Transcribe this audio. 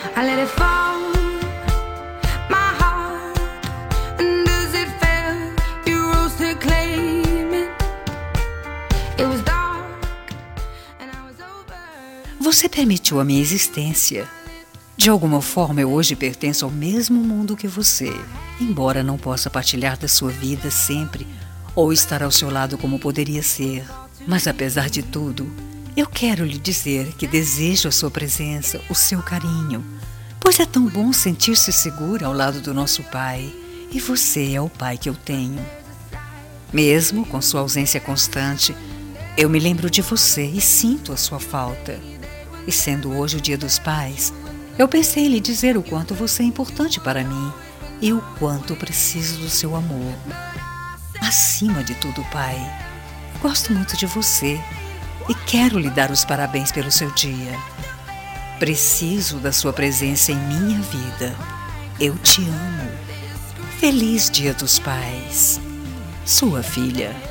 I let it fall, my heart. And as it fell, you rose to claim it. It was dark and I was over. Você permitiu a minha existência. De alguma forma, eu hoje pertenço ao mesmo mundo que você, embora não possa partilhar da sua vida sempre ou estar ao seu lado como poderia ser. Mas apesar de tudo, eu quero lhe dizer que desejo a sua presença, o seu carinho, pois é tão bom sentir-se segura ao lado do nosso pai, e você é o pai que eu tenho. Mesmo com sua ausência constante, eu me lembro de você e sinto a sua falta. E sendo hoje o Dia dos Pais, eu pensei em lhe dizer o quanto você é importante para mim e o quanto preciso do seu amor. Acima de tudo, pai, gosto muito de você e quero lhe dar os parabéns pelo seu dia. Preciso da sua presença em minha vida. Eu te amo. Feliz Dia dos Pais. Sua filha.